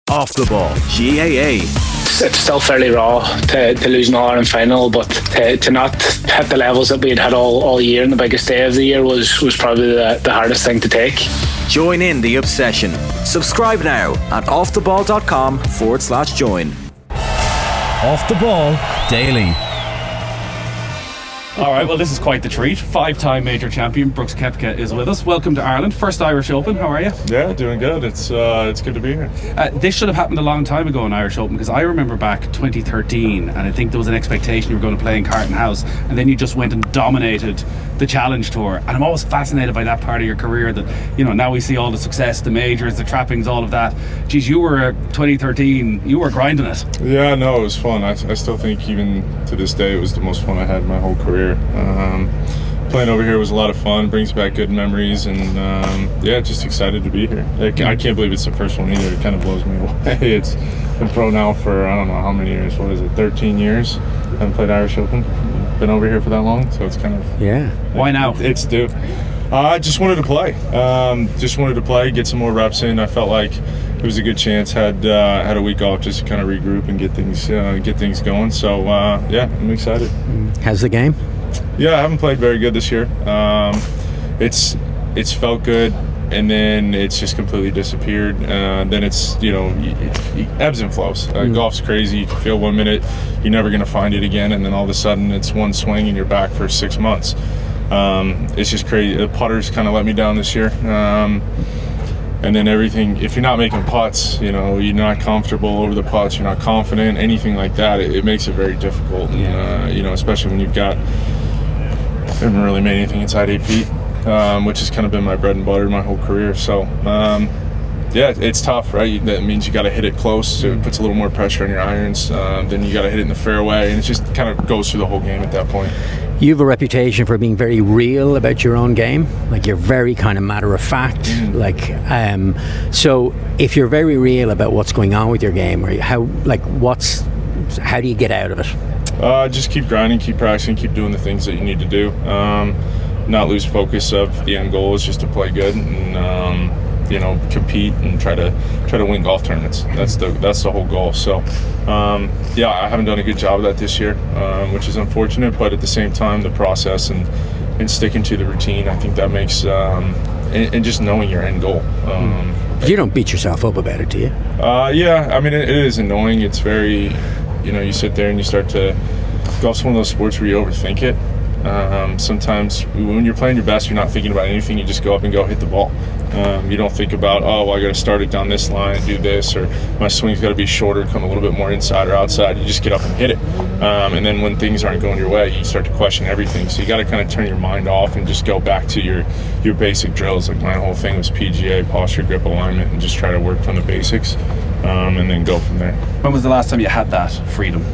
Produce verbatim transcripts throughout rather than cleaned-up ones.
Off the Ball, G A A. It's still fairly raw to, to lose an All-Ireland final, but to, to not hit the levels that we had had all, all year in the biggest day of the year was, was probably the, the hardest thing to take. Join in the obsession. Subscribe now at offtheball.com forward slash join. Off the Ball Daily. All right, well, this is quite the treat. Five-time major champion Brooks Koepka is with us. Welcome to Ireland. First Irish Open. How are you? Yeah, doing good. It's uh, it's good to be here. Uh, this should have happened a long time ago in Irish Open, because I remember back twenty thirteen, and I think there was an expectation you were going to play in Carton House, and then you just went and dominated the Challenge Tour. And I'm always fascinated by that part of your career, that, you know, now we see all the success, the majors, the trappings, all of that. Geez, you were uh, twenty thirteen, you were grinding it. Yeah, no, it was fun. I, I still think even to this day it was the most fun I had in my whole career. Um, playing over here was a lot of fun, brings back good memories, and um, yeah, just excited to be here. I, I can't believe it's the first one either. It kind of blows me away. It's been pro now for I don't know how many years. What is it, thirteen years? I haven't played Irish Open. Been over here for that long, so it's kind of yeah. Why now? It, it's due. Uh, I just wanted to play. Um, just wanted to play, get some more reps in. I felt like it was a good chance. Had uh, had a week off just to kind of regroup and get things uh, get things going. So uh, yeah, I'm excited. How's the game? Yeah, I haven't played very good this year. Um, it's it's felt good, and then it's just completely disappeared. Uh, then it's, you know, it, it ebbs and flows. Uh, mm. Golf's crazy. You can feel one minute you're never going to find it again, and then all of a sudden it's one swing and you're back for six months. Um, it's just crazy. The putters kind of let me down this year. Um, and then everything, if you're not making putts, you know, you're not comfortable over the putts, you're not confident, anything like that, it, it makes it very difficult. Yeah. Uh, you know, especially when you've got, I haven't really made anything inside eight feet, um, which has kind of been my bread and butter my whole career. So, um, yeah, it's tough, right? That means you got to hit it close, so it puts a little more pressure on your irons. Uh, then you got to hit it in the fairway, and it just kind of goes through the whole game at that point. You have a reputation for being very real about your own game. Like, you're very kind of matter of fact. Mm. Like, um, so if you're very real about what's going on with your game, or how, like, what's, how do you get out of it? Uh, just keep grinding, keep practicing, keep doing the things that you need to do. Um, not lose focus of the end goal is just to play good and um, you know, compete and try to try to win golf tournaments. That's the that's the whole goal. So um, yeah, I haven't done a good job of that this year, um, which is unfortunate. But at the same time, the process and and sticking to the routine, I think that makes um, and, and just knowing your end goal. Um, you don't beat yourself up about it, do you? Uh, yeah, I mean, it, it is annoying. It's very, you know, you sit there and you start to, golf's one of those sports where you overthink it. Um, sometimes when you're playing your best, you're not thinking about anything. You just go up and go hit the ball. Um, you don't think about, oh, well, I got to start it down this line and do this, or my swing's got to be shorter, come a little bit more inside or outside. You just get up and hit it. Um, and then when things aren't going your way, you start to question everything. So you got to kind of turn your mind off and just go back to your, your basic drills. Like, my whole thing was P G A, posture, grip, alignment, and just try to work from the basics, um, and then go from there. When was the last time you had that freedom?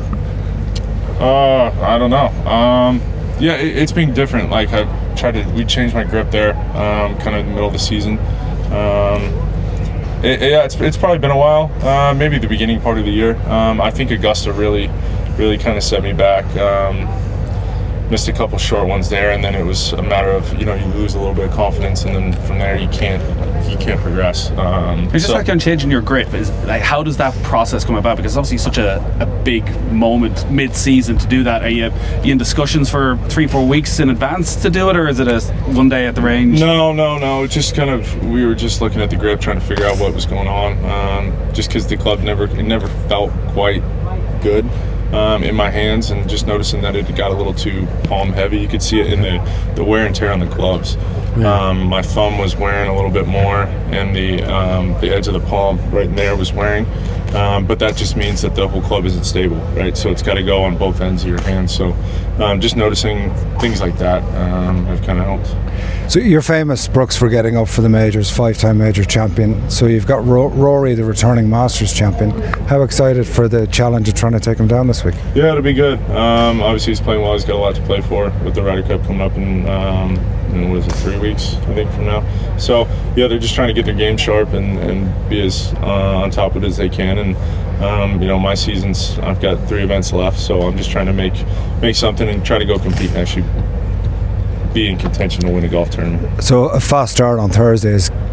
Uh, I don't know. Um, yeah, it, it's been different. Like, I've tried to, we changed my grip there, um, kind of in the middle of the season. Um, it, yeah, it's it's probably been a while. Uh, maybe the beginning part of the year. Um, I think Augusta really, really kind of set me back. Um, missed a couple short ones there, and then it was a matter of, you know, you lose a little bit of confidence, and then from there you can't you can't progress. Um, it's just so, like on changing your grip. Is like, how does that process come about? Because obviously such a, a big moment mid-season to do that. Are you, are you in discussions for three, four weeks in advance to do it, or is it a one day at the range? No, no, no. Just kind of, we were just looking at the grip, trying to figure out what was going on. Um, just because the club never, it never felt quite good. Um, in my hands, and just noticing that it got a little too palm heavy. You could see it in the, the wear and tear on the gloves. Yeah. Um, my thumb was wearing a little bit more, and the um, the edge of the palm right in there was wearing. Um, but that just means that the whole club isn't stable, right? So it's got to go on both ends of your hands. So um, just noticing things like that um, have kind of helped. So you're famous, Brooks, for getting up for the majors, five-time major champion. So you've got Ro- Rory, the returning Masters champion. How excited for the challenge of trying to take him down this week? Yeah, it'll be good. Um, obviously, he's playing well. He's got a lot to play for with the Ryder Cup coming up in, um, in what is it, three weeks, I think, from now. So, yeah, they're just trying to get their game sharp and, and be as uh, on top of it as they can. And, um, you know, my season's, I've got three events left, so I'm just trying to make make something and try to go compete and actually be in contention to win a golf tournament. So a fast start on Thursday is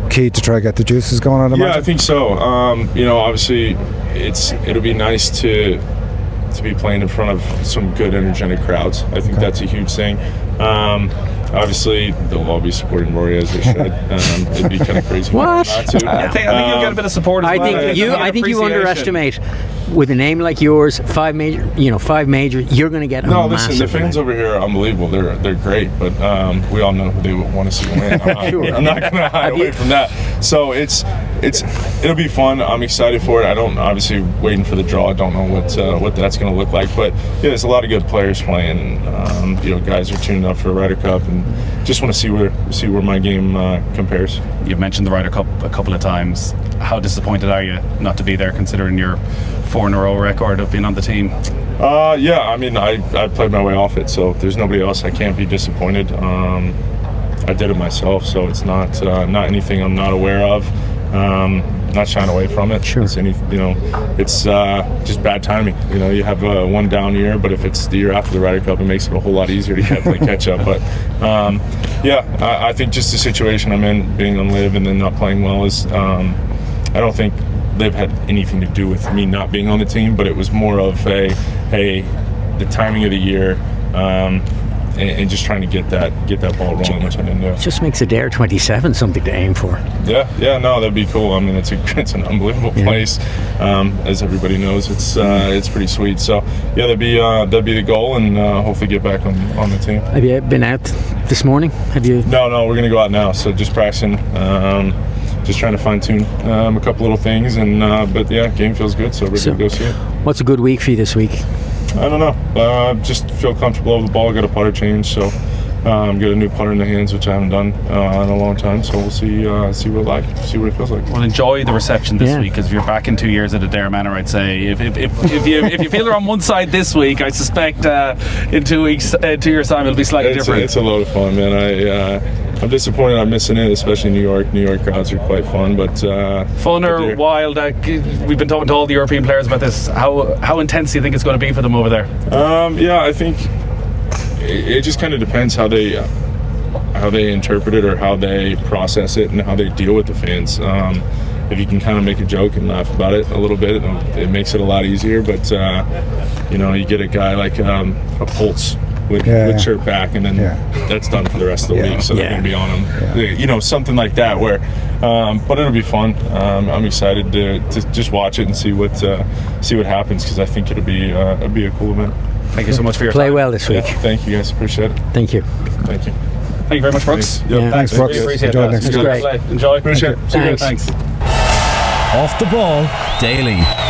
key to try to get the juices going? I'd Yeah, imagine? I think so. Um, you know, obviously, it's it'll be nice to to be playing in front of some good, energetic crowds. I think that's a huge thing. Um, obviously, they'll all be supporting Rory as they should. Um, it'd be kind of crazy. What? Not to. I think, I think you'll get a bit of support as I well. think There's you. a bit I of think you appreciation. underestimate. With a name like yours, five major, you know, five major, you're going to get a No, massive listen, the fans amount. over here are unbelievable. They're they're great, but um, we all know who they want to see win. I'm not, Sure. I'm not going to hide away from that. So it's it's it'll be fun. I'm excited for it. I don't obviously waiting for the draw. I don't know what uh, what that's going to look like, but yeah, there's a lot of good players playing. And, um, you know, guys are tuning up for Ryder Cup, and just want to see where see where my game uh, compares. You've mentioned the Ryder Cup a couple of times. How disappointed are you not to be there, considering your four in a row record of being on the team? Uh, yeah, I mean, I, I played my way off it, so if there's nobody else, I can't be disappointed. Um, I did it myself, so it's not uh, not anything I'm not aware of. Um, not shying away from it. Sure. It's any, you know, it's uh, just bad timing. You know, you have uh, one down year, but if it's the year after the Ryder Cup, it makes it a whole lot easier to get play catch up. But um, yeah, I, I think just the situation I'm in, being on live and then not playing well, is um, I don't think they've had anything to do with me not being on the team, but it was more of a, hey, the timing of the year, um, and, and just trying to get that get that ball rolling, which I didn't do. It just makes a Dare twenty-seven something to aim for. Yeah, yeah, no, that'd be cool. I mean, it's a it's an unbelievable Yeah. place, um, as everybody knows. It's uh, it's pretty sweet. So yeah, that'd be uh, that'd be the goal, and uh, hopefully get back on on the team. Have you been out this morning? Have you? No, no, we're gonna go out now. So just practicing. Um, Just trying to fine tune um, a couple little things, and uh, but yeah, game feels good, so we're So- gonna go see it. What's a good week for you this week? I don't know. Uh, just feel comfortable over the ball. Got a putter change, so um, got a new putter in the hands, which I haven't done uh, in a long time. So we'll see uh, see what it like, see what it feels like. Well, enjoy the reception this Yeah. week, because if you're back in two years at Adair Manor, I'd say if if, if, if you if you feel they're on one side this week, I suspect uh, in two weeks, uh, two years time, it'll be slightly It's a, different. it's a load of fun, man. I uh, I'm disappointed I'm missing it, especially in New York. New York crowds are quite fun, but uh, Fun but or they're- wild? Uh, we've been talking to all the European players about this. How how intense do you think it's going to be for them over there? Um, yeah, I think it, it just kind of depends how they uh, how they interpret it, or how they process it, and how they deal with the fans. Um, if you can kind of make a joke and laugh about it a little bit, it, it makes it a lot easier. But uh, you know, you get a guy like um, a Pulse with, Yeah, with yeah. shirt back, and then Yeah. that's done for the rest of the Yeah. week. So Yeah. they're going to be on him. You know, something like that. Where, um, but it'll be fun. Um, I'm excited to, to just watch it and see what uh, see what happens, because I think it'll be uh, it'll be a cool event. Thank you so much for your Play time. well this Yeah, week. thank you guys. Appreciate it. Thank you. Thank you. Thank you very much, Brooks. Thanks. Yep, Yeah. Thanks, Brooks. Really appreciate Enjoy that. next week. Good Great. play. Enjoy. Appreciate it. See you guys. Thanks. Thanks. Off the ball daily.